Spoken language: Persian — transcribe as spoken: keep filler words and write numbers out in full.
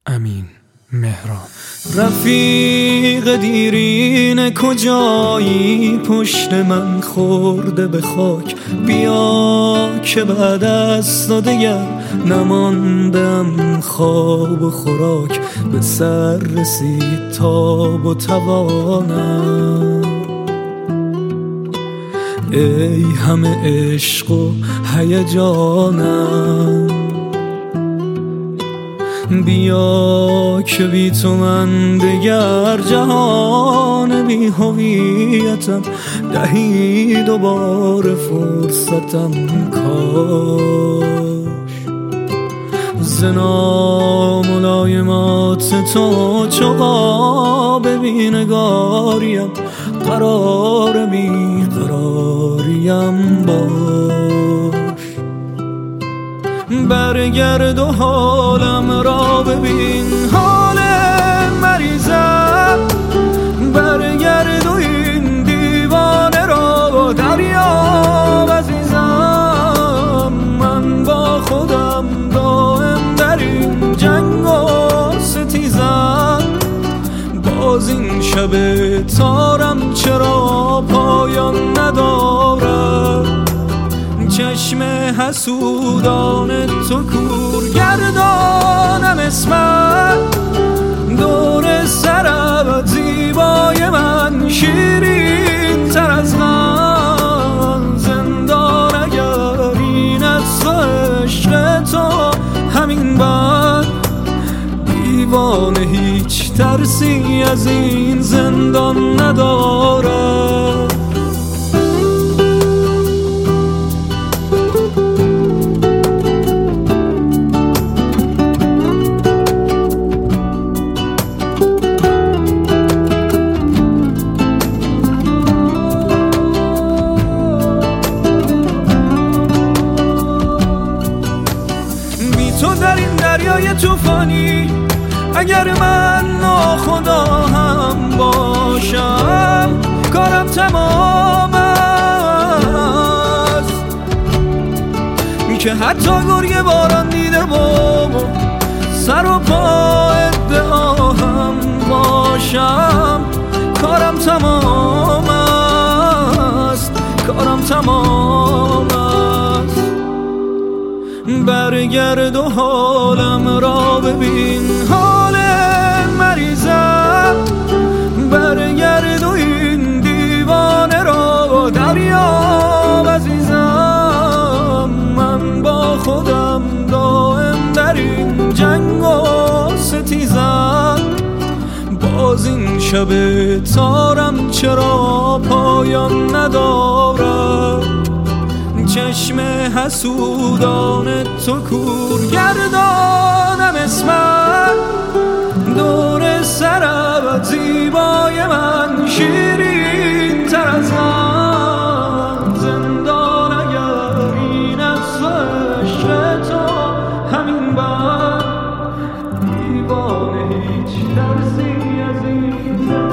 امین مهران. رفیق دیرین کجایی پشت من خورده به خاک، بیا که بعد از تو دگر نماندم خواب و خوراک، به سر رسید تاب و توانم. ای همه عشق و هیجانم، بیا که بی تو من دگر جهان بی هویتم، دهی دوباره فرصتم کاش. ز ناملایمات تو چو قاب بی‌نگاریم، قرار بی قراریم باش. برگرد و حالم را ببین، حال مریضم، برگرد و این دیوانه را دریاب عزیزم. من با خودم دائم در این جنگ و ستیزم، باز این شب تارم چرا پایان ندارد؟ چشم حسودان تو کور گردانم اسمت، دور سرت زیبای من شیرین تر از من. زندان اگر این از عشق تو همین بد، دیوانه هیچ ترسی از این زندان ندارد. تو در این دریای طوفانی اگر من ناخدا هم باشم، کارم تمام است. که حتی گرگ باران دیده و سر و پا ادعا هم باشم، کارم تمام است، کارم تمام است. برگرد و حالم را ببین، حال مریضم، برگرد و این دیوانه را دریاب عزیزم. من با خودم دائم در این جنگ و ستیزم، باز این شب تارم چرا پایان ندارد؟ چشم حسودان تو کور گردانم اسمت، دور سرت زیبای من شیرین تر از من. زندان اگر این از عشق تو همین بد، دیوانه هیچ ترسی از این